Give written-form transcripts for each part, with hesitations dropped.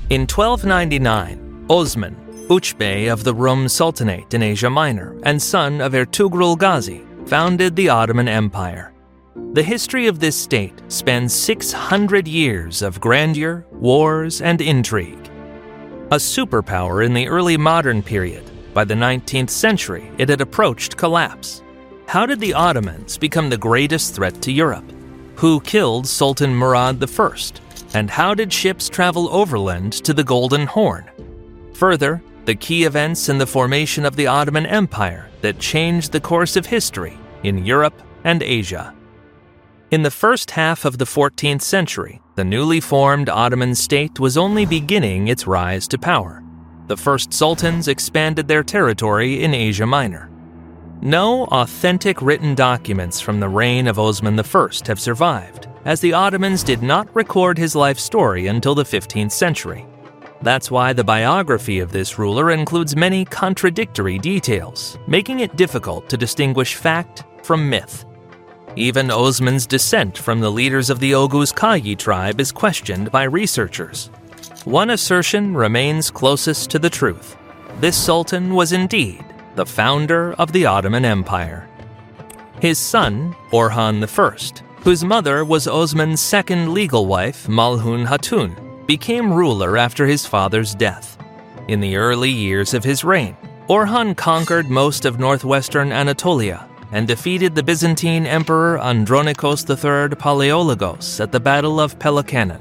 In 1299, Osman, Uchbey of the Rum Sultanate in Asia Minor and son of Ertugrul Ghazi, founded the Ottoman Empire. The history of this state spans 600 years of grandeur, wars, and intrigue. A superpower in the early modern period, by the 19th century it had approached collapse. How did the Ottomans become the greatest threat to Europe? Who killed Sultan Murad I? And how did ships travel overland to the Golden Horn? Further, the key events in the formation of the Ottoman Empire that changed the course of history in Europe and Asia. In the first half of the 14th century, the newly formed Ottoman state was only beginning its rise to power. The first sultans expanded their territory in Asia Minor. No authentic written documents from the reign of Osman I have survived, as the Ottomans did not record his life story until the 15th century. That's why the biography of this ruler includes many contradictory details, making it difficult to distinguish fact from myth. Even Osman's descent from the leaders of the Oghuz Kayi tribe is questioned by researchers. One assertion remains closest to the truth. This sultan was indeed the founder of the Ottoman Empire. His son, Orhan I, whose mother was Osman's second legal wife, Malhun Hatun, became ruler after his father's death. In the early years of his reign, Orhan conquered most of northwestern Anatolia and defeated the Byzantine Emperor Andronikos III Palaiologos at the Battle of Pelikanon.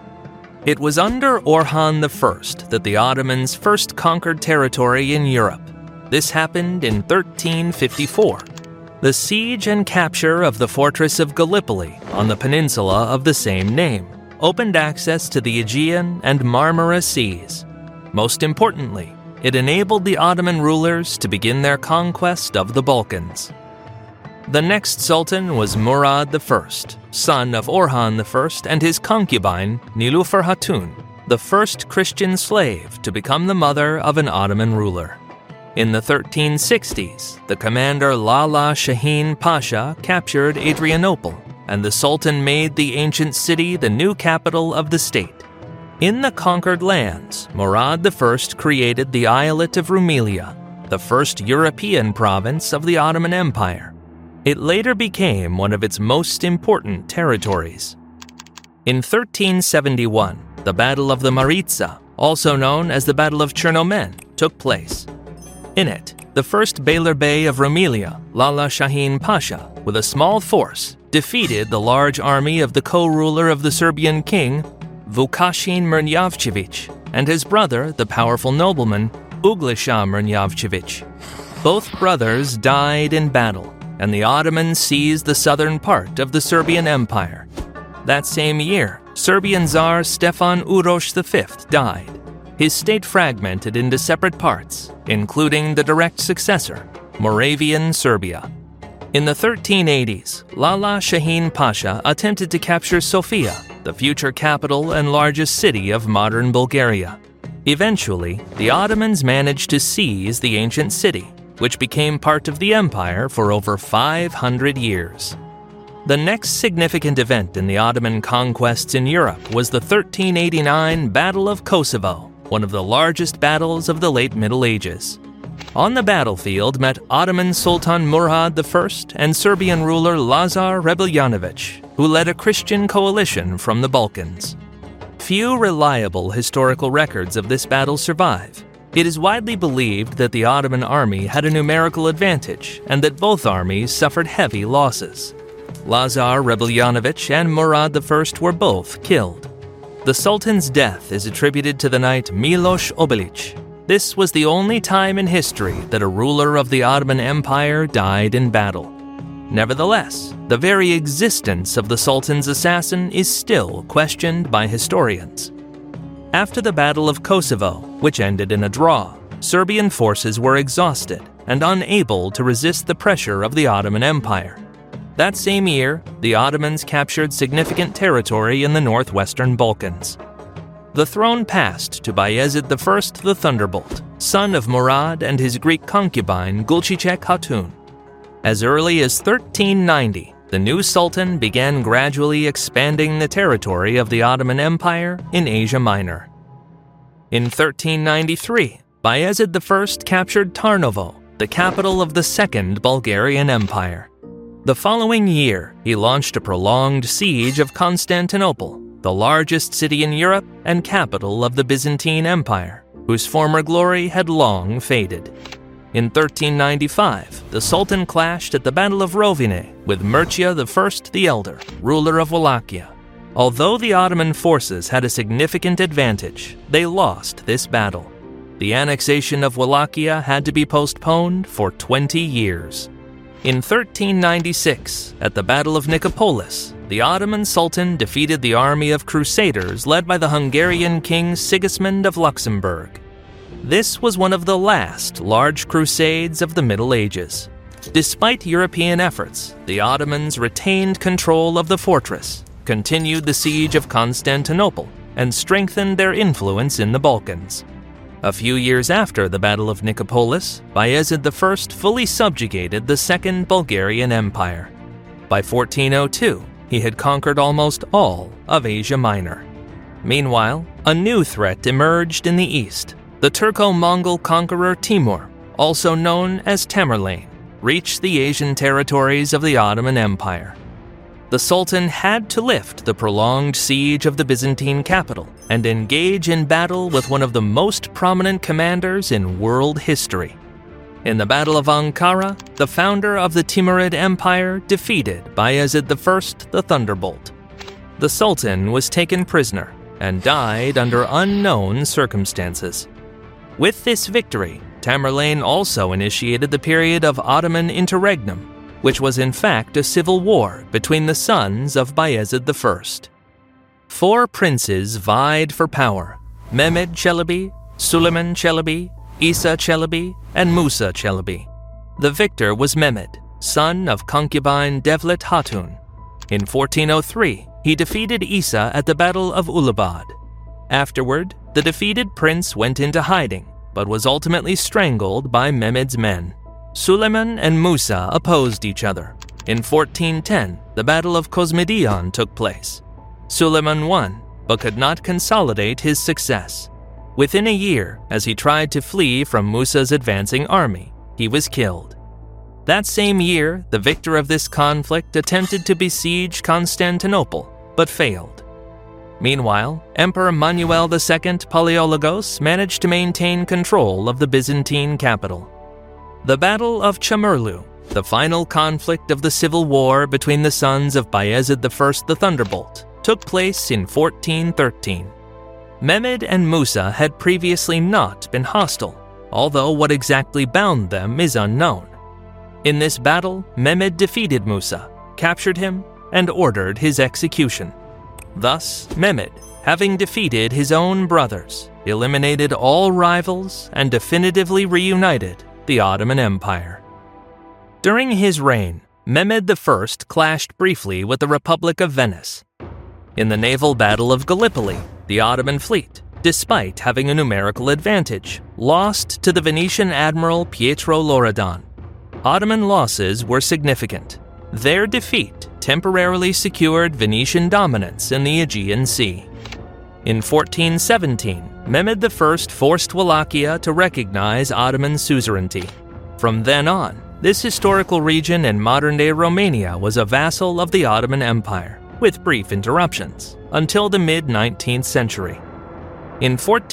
It was under Orhan I that the Ottomans first conquered territory in Europe. This happened in 1354. The siege and capture of the fortress of Gallipoli on the peninsula of the same name opened access to the Aegean and Marmara Seas. Most importantly, it enabled the Ottoman rulers to begin their conquest of the Balkans. The next sultan was Murad I, son of Orhan I and his concubine Nilufar Hatun, the first Christian slave to become the mother of an Ottoman ruler. In the 1360s, the commander Lala Shaheen Pasha captured Adrianople, and the Sultan made the ancient city the new capital of the state. In the conquered lands, Murad I created the Eyalet of Rumelia, the first European province of the Ottoman Empire. It later became one of its most important territories. In 1371, the Battle of the Maritsa, also known as the Battle of Chernomen, took place. In it, the first Beylerbey of Rumelia, Lala Shaheen Pasha, with a small force, defeated the large army of the co-ruler of the Serbian king, Vukašin Mrnjavčević, and his brother, the powerful nobleman, Uglesha Mrnjavčević. Both brothers died in battle, and the Ottomans seized the southern part of the Serbian Empire. That same year, Serbian Tsar Stefan Uroš V died. His state fragmented into separate parts, including the direct successor, Moravian Serbia. In the 1380s, Lala Shaheen Pasha attempted to capture Sofia, the future capital and largest city of modern Bulgaria. Eventually, the Ottomans managed to seize the ancient city, which became part of the empire for over 500 years. The next significant event in the Ottoman conquests in Europe was the 1389 Battle of Kosovo, one of the largest battles of the late Middle Ages. On the battlefield met Ottoman Sultan Murad I and Serbian ruler Lazar Rebeljanovich, who led a Christian coalition from the Balkans. Few reliable historical records of this battle survive. It is widely believed that the Ottoman army had a numerical advantage and that both armies suffered heavy losses. Lazar Rebeljanovich and Murad I were both killed. The Sultan's death is attributed to the knight Miloš Obilić. This was the only time in history that a ruler of the Ottoman Empire died in battle. Nevertheless, the very existence of the Sultan's assassin is still questioned by historians. After the Battle of Kosovo, which ended in a draw, Serbian forces were exhausted and unable to resist the pressure of the Ottoman Empire. That same year, the Ottomans captured significant territory in the northwestern Balkans. The throne passed to Bayezid I the Thunderbolt, son of Murad and his Greek concubine Gulçiçek Hatun. As early as 1390, the new sultan began gradually expanding the territory of the Ottoman Empire in Asia Minor. In 1393, Bayezid I captured Tarnovo, the capital of the Second Bulgarian Empire. The following year, he launched a prolonged siege of Constantinople, the largest city in Europe and capital of the Byzantine Empire, whose former glory had long faded. In 1395, the Sultan clashed at the Battle of Rovine with Mircea I the Elder, ruler of Wallachia. Although the Ottoman forces had a significant advantage, they lost this battle. The annexation of Wallachia had to be postponed for 20 years. In 1396, at the Battle of Nicopolis, the Ottoman Sultan defeated the army of crusaders led by the Hungarian king Sigismund of Luxembourg. This was one of the last large crusades of the Middle Ages. Despite European efforts, the Ottomans retained control of the fortress, continued the siege of Constantinople, and strengthened their influence in the Balkans. A few years after the Battle of Nicopolis, Bayezid I fully subjugated the Second Bulgarian Empire. By 1402, he had conquered almost all of Asia Minor. Meanwhile, a new threat emerged in the east. The Turco-Mongol conqueror Timur, also known as Tamerlane, reached the Asian territories of the Ottoman Empire. The Sultan had to lift the prolonged siege of the Byzantine capital and engage in battle with one of the most prominent commanders in world history. In the Battle of Ankara, the founder of the Timurid Empire defeated Bayezid I the Thunderbolt. The Sultan was taken prisoner and died under unknown circumstances. With this victory, Tamerlane also initiated the period of Ottoman interregnum, which was in fact a civil war between the sons of Bayezid I. 4 princes vied for power: Mehmed Çelebi, Suleiman Çelebi, Isa Çelebi, and Musa Çelebi. The victor was Mehmed, son of concubine Devlet Hatun. In 1403, he defeated Isa at the Battle of Ulubad. Afterward, the defeated prince went into hiding, but was ultimately strangled by Mehmed's men. Suleiman and Musa opposed each other. In 1410, the Battle of Kosmedion took place. Suleiman won, but could not consolidate his success. Within a year, as he tried to flee from Musa's advancing army, he was killed. That same year, the victor of this conflict attempted to besiege Constantinople, but failed. Meanwhile, Emperor Manuel II Palaiologos managed to maintain control of the Byzantine capital. The Battle of Çamurlu, the final conflict of the civil war between the sons of Bayezid I the Thunderbolt, took place in 1413. Mehmed and Musa had previously not been hostile, although what exactly bound them is unknown. In this battle, Mehmed defeated Musa, captured him, and ordered his execution. Thus, Mehmed, having defeated his own brothers, eliminated all rivals and definitively reunited the Ottoman Empire. During his reign, Mehmed I clashed briefly with the Republic of Venice. In the naval battle of Gallipoli, the Ottoman fleet, despite having a numerical advantage, lost to the Venetian admiral Pietro Loredan. Ottoman losses were significant. Their defeat temporarily secured Venetian dominance in the Aegean Sea. In 1417, Mehmed I forced Wallachia to recognize Ottoman suzerainty. From then on, this historical region in modern-day Romania was a vassal of the Ottoman Empire, with brief interruptions, until the mid-19th century. In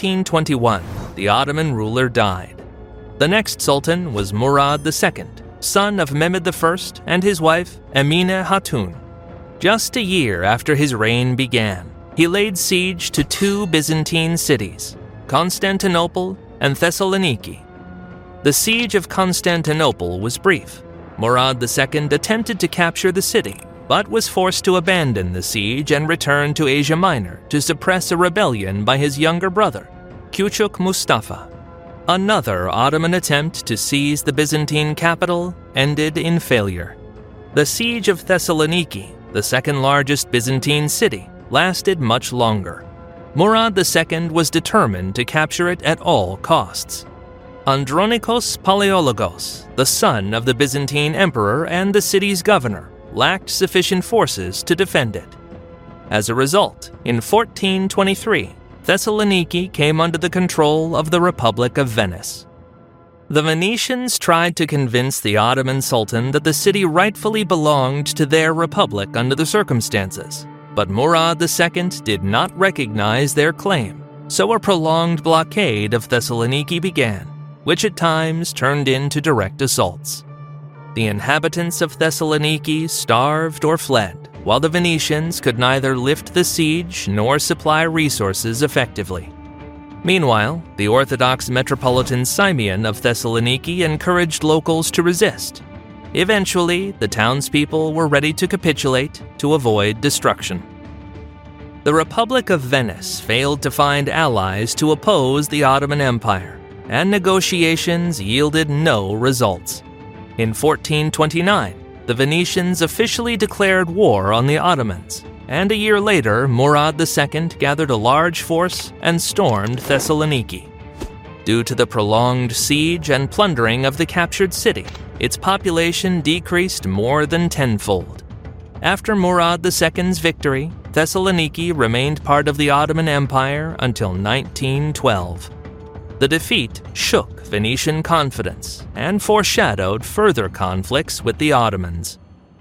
1421, the Ottoman ruler died. The next sultan was Murad II, son of Mehmed I and his wife Emine Hatun. Just a year after his reign began, he laid siege to 2 Byzantine cities, Constantinople and Thessaloniki. The siege of Constantinople was brief. Murad II attempted to capture the city, but was forced to abandon the siege and return to Asia Minor to suppress a rebellion by his younger brother, Küçük Mustafa. Another Ottoman attempt to seize the Byzantine capital ended in failure. The siege of Thessaloniki, the second-largest Byzantine city, lasted much longer. Murad II was determined to capture it at all costs. Andronikos Palaiologos, the son of the Byzantine emperor and the city's governor, lacked sufficient forces to defend it. As a result, in 1423, Thessaloniki came under the control of the Republic of Venice. The Venetians tried to convince the Ottoman Sultan that the city rightfully belonged to their republic under the circumstances, but Murad II did not recognize their claim, so a prolonged blockade of Thessaloniki began, which at times turned into direct assaults. The inhabitants of Thessaloniki starved or fled, while the Venetians could neither lift the siege nor supply resources effectively. Meanwhile, the Orthodox Metropolitan Simeon of Thessaloniki encouraged locals to resist. Eventually, the townspeople were ready to capitulate to avoid destruction. The Republic of Venice failed to find allies to oppose the Ottoman Empire, and negotiations yielded no results. In 1429, the Venetians officially declared war on the Ottomans, and a year later, Murad II gathered a large force and stormed Thessaloniki. Due to the prolonged siege and plundering of the captured city, its population decreased more than tenfold. After Murad II's victory, Thessaloniki remained part of the Ottoman Empire until 1912. The defeat shook Venetian confidence and foreshadowed further conflicts with the Ottomans.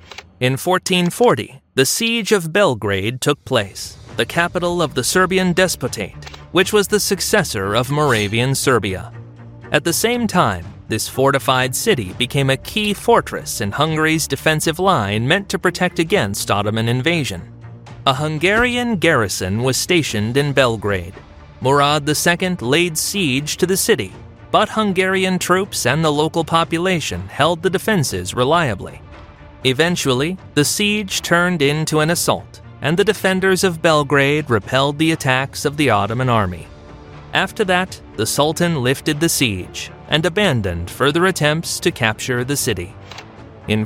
In 1440, the Siege of Belgrade took place, the capital of the Serbian Despotate, which was the successor of Moravian Serbia. At the same time, this fortified city became a key fortress in Hungary's defensive line meant to protect against Ottoman invasion. A Hungarian garrison was stationed in Belgrade. Murad II laid siege to the city, but Hungarian troops and the local population held the defenses reliably. Eventually, the siege turned into an assault, and the defenders of Belgrade repelled the attacks of the Ottoman army. After that, the Sultan lifted the siege and abandoned further attempts to capture the city. In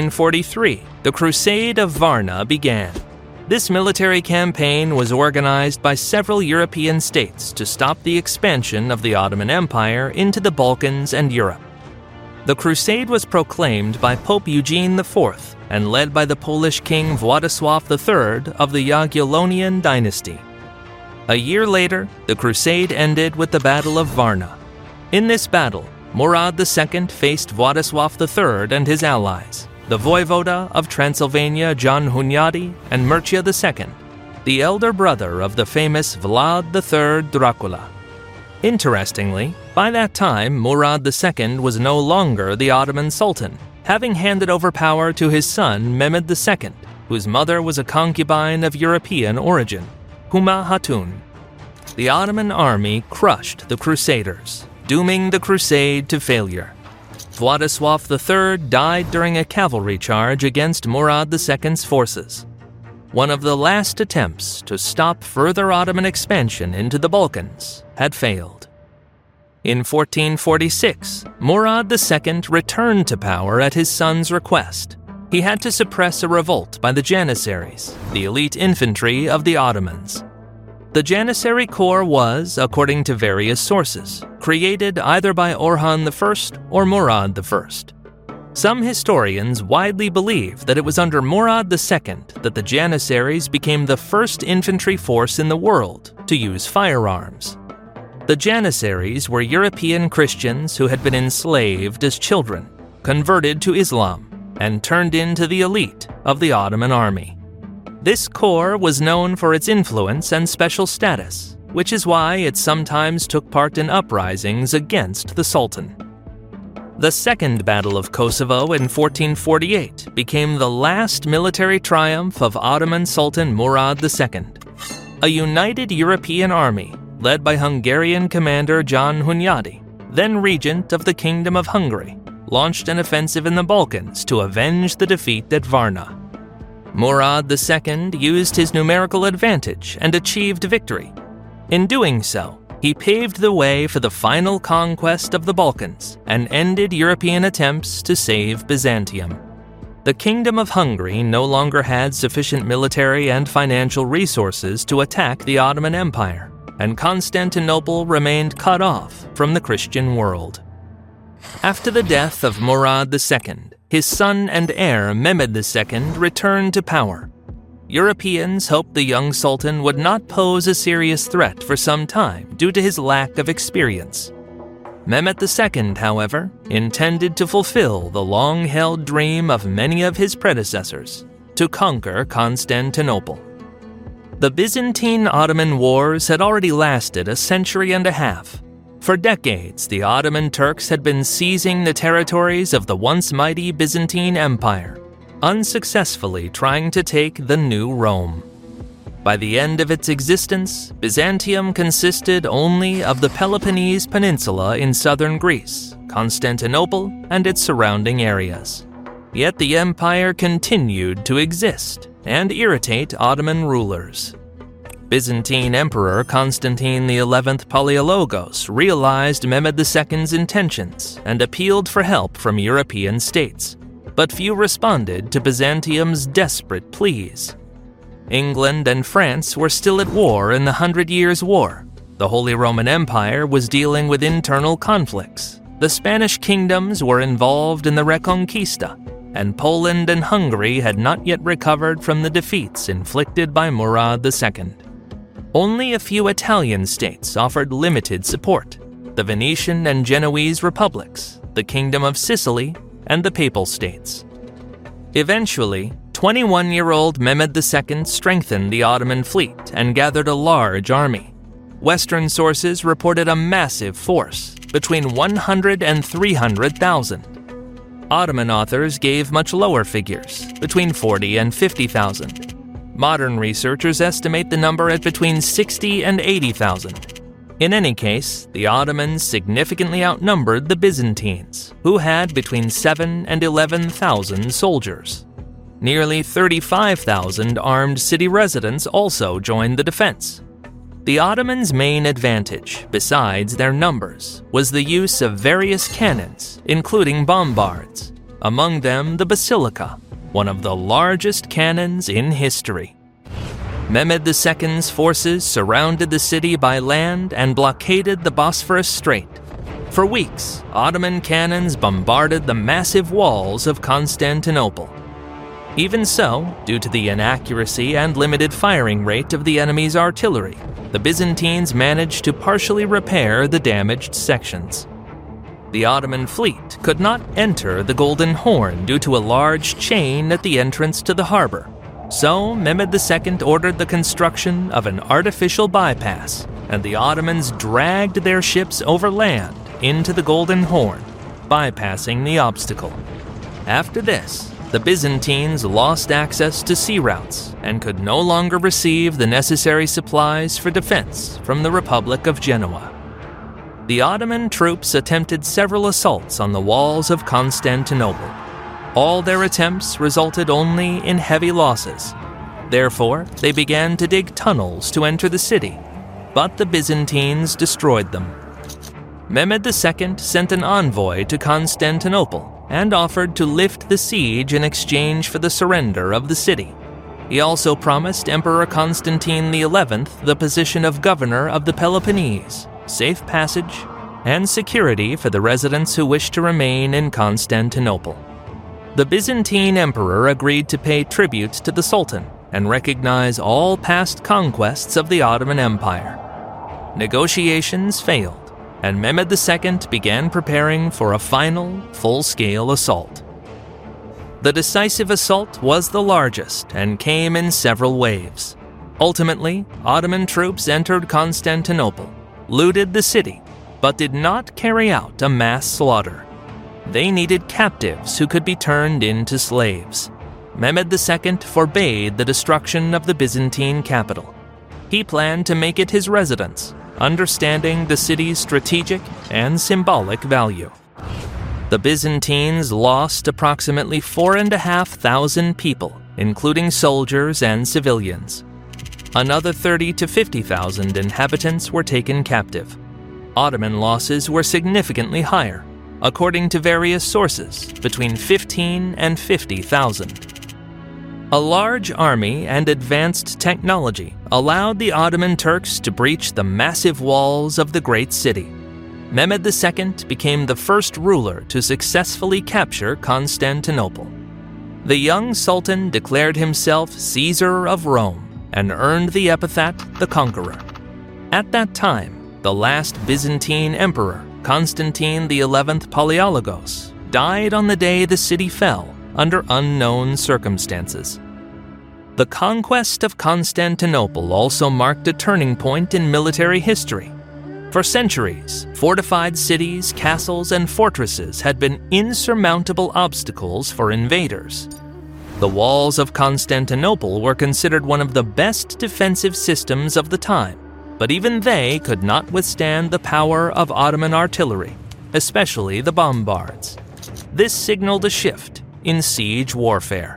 1443, the Crusade of Varna began. This military campaign was organized by several European states to stop the expansion of the Ottoman Empire into the Balkans and Europe. The crusade was proclaimed by Pope Eugene IV and led by the Polish king Władysław III of the Jagiellonian dynasty. A year later, the crusade ended with the Battle of Varna. In this battle, Murad II faced Władysław III and his allies, the Voivoda of Transylvania John Hunyadi and Mircea II, the elder brother of the famous Vlad III Dracula. Interestingly, by that time, Murad II was no longer the Ottoman Sultan, having handed over power to his son Mehmed II, whose mother was a concubine of European origin, Huma Hatun. The Ottoman army crushed the Crusaders, dooming the crusade to failure. Władysław III died during a cavalry charge against Murad II's forces. One of the last attempts to stop further Ottoman expansion into the Balkans had failed. In 1446, Murad II returned to power at his son's request. He had to suppress a revolt by the Janissaries, the elite infantry of the Ottomans. The Janissary Corps was, according to various sources, created either by Orhan I or Murad I. Some historians widely believe that it was under Murad II that the Janissaries became the first infantry force in the world to use firearms. The Janissaries were European Christians who had been enslaved as children, converted to Islam, and turned into the elite of the Ottoman army. This corps was known for its influence and special status, which is why it sometimes took part in uprisings against the Sultan. The Second Battle of Kosovo in 1448 became the last military triumph of Ottoman Sultan Murad II. A united European army, led by Hungarian commander John Hunyadi, then regent of the Kingdom of Hungary, launched an offensive in the Balkans to avenge the defeat at Varna. Murad II used his numerical advantage and achieved victory. In doing so, he paved the way for the final conquest of the Balkans and ended European attempts to save Byzantium. The Kingdom of Hungary no longer had sufficient military and financial resources to attack the Ottoman Empire, and Constantinople remained cut off from the Christian world. After the death of Murad II, his son and heir Mehmed II returned to power. Europeans hoped the young sultan would not pose a serious threat for some time due to his lack of experience. Mehmed II, however, intended to fulfill the long-held dream of many of his predecessors, to conquer Constantinople. The Byzantine-Ottoman wars had already lasted a century and a half. For decades, the Ottoman Turks had been seizing the territories of the once mighty Byzantine Empire, unsuccessfully trying to take the new Rome. By the end of its existence, Byzantium consisted only of the Peloponnese Peninsula in southern Greece, Constantinople, and its surrounding areas. Yet the empire continued to exist and irritate Ottoman rulers. Byzantine Emperor Constantine XI Palaiologos realized Mehmed II's intentions and appealed for help from European states, but few responded to Byzantium's desperate pleas. England and France were still at war in the 100 Years' War. The Holy Roman Empire was dealing with internal conflicts. The Spanish kingdoms were involved in the Reconquista, and Poland and Hungary had not yet recovered from the defeats inflicted by Murad II. Only a few Italian states offered limited support: the Venetian and Genoese republics, the Kingdom of Sicily, and the Papal States. Eventually, 21-year-old Mehmed II strengthened the Ottoman fleet and gathered a large army. Western sources reported a massive force, between 100 and 300,000. Ottoman authors gave much lower figures, between 40 and 50,000. Modern researchers estimate the number at between 60 and 80,000. In any case, the Ottomans significantly outnumbered the Byzantines, who had between 7 and 11,000 soldiers. Nearly 35,000 armed city residents also joined the defense. The Ottomans' main advantage, besides their numbers, was the use of various cannons, including bombards, among them the Basilica, one of the largest cannons in history. Mehmed II's forces surrounded the city by land and blockaded the Bosphorus Strait. For weeks, Ottoman cannons bombarded the massive walls of Constantinople. Even so, due to the inaccuracy and limited firing rate of the enemy's artillery, the Byzantines managed to partially repair the damaged sections. The Ottoman fleet could not enter the Golden Horn due to a large chain at the entrance to the harbor. So, Mehmed II ordered the construction of an artificial bypass, and the Ottomans dragged their ships over land into the Golden Horn, bypassing the obstacle. After this, the Byzantines lost access to sea routes and could no longer receive the necessary supplies for defense from the Republic of Genoa. The Ottoman troops attempted several assaults on the walls of Constantinople. All their attempts resulted only in heavy losses. Therefore, they began to dig tunnels to enter the city, but the Byzantines destroyed them. Mehmed II sent an envoy to Constantinople and offered to lift the siege in exchange for the surrender of the city. He also promised Emperor Constantine XI the position of governor of the Peloponnese, safe passage, and security for the residents who wished to remain in Constantinople. The Byzantine emperor agreed to pay tribute to the Sultan and recognize all past conquests of the Ottoman Empire. Negotiations failed, and Mehmed II began preparing for a final, full-scale assault. The decisive assault was the largest and came in several waves. Ultimately, Ottoman troops entered Constantinople, looted the city, but did not carry out a mass slaughter. They needed captives who could be turned into slaves. Mehmed II forbade the destruction of the Byzantine capital. He planned to make it his residence, understanding the city's strategic and symbolic value. The Byzantines lost approximately 4,500 people, including soldiers and civilians. Another 30,000 to 50,000 inhabitants were taken captive. Ottoman losses were significantly higher, according to various sources, between 15,000 and 50,000. A large army and advanced technology allowed the Ottoman Turks to breach the massive walls of the great city. Mehmed II became the first ruler to successfully capture Constantinople. The young sultan declared himself Caesar of Rome and earned the epithet the Conqueror. At that time, the last Byzantine emperor, Constantine XI Palaiologos, died on the day the city fell under unknown circumstances. The conquest of Constantinople also marked a turning point in military history. For centuries, fortified cities, castles, and fortresses had been insurmountable obstacles for invaders. The walls of Constantinople were considered one of the best defensive systems of the time, but even they could not withstand the power of Ottoman artillery, especially the bombards. This signaled a shift in siege warfare.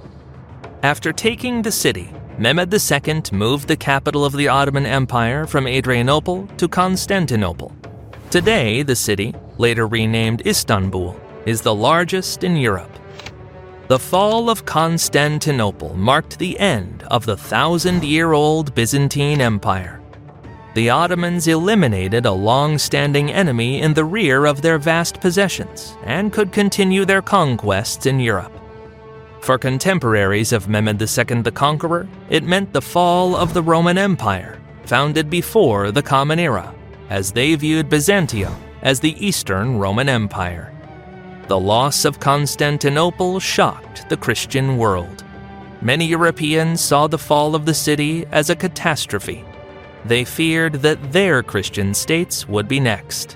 After taking the city, Mehmed II moved the capital of the Ottoman Empire from Adrianople to Constantinople. Today, the city, later renamed Istanbul, is the largest in Europe. The fall of Constantinople marked the end of the 1,000-year-old Byzantine Empire. The Ottomans eliminated a long-standing enemy in the rear of their vast possessions and could continue their conquests in Europe. For contemporaries of Mehmed II the Conqueror, it meant the fall of the Roman Empire, founded before the Common Era, as they viewed Byzantium as the Eastern Roman Empire. The loss of Constantinople shocked the Christian world. Many Europeans saw the fall of the city as a catastrophe. They feared that their Christian states would be next.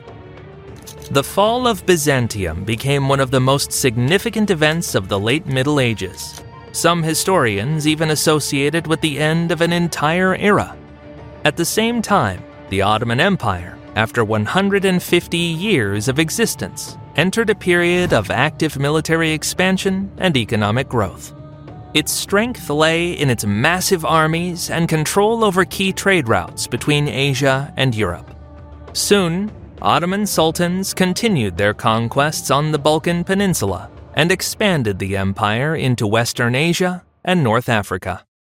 The fall of Byzantium became one of the most significant events of the late Middle Ages. Some historians even associate it with the end of an entire era. At the same time, the Ottoman Empire, after 150 years of existence, entered a period of active military expansion and economic growth. Its strength lay in its massive armies and control over key trade routes between Asia and Europe. Soon, Ottoman sultans continued their conquests on the Balkan Peninsula and expanded the empire into Western Asia and North Africa.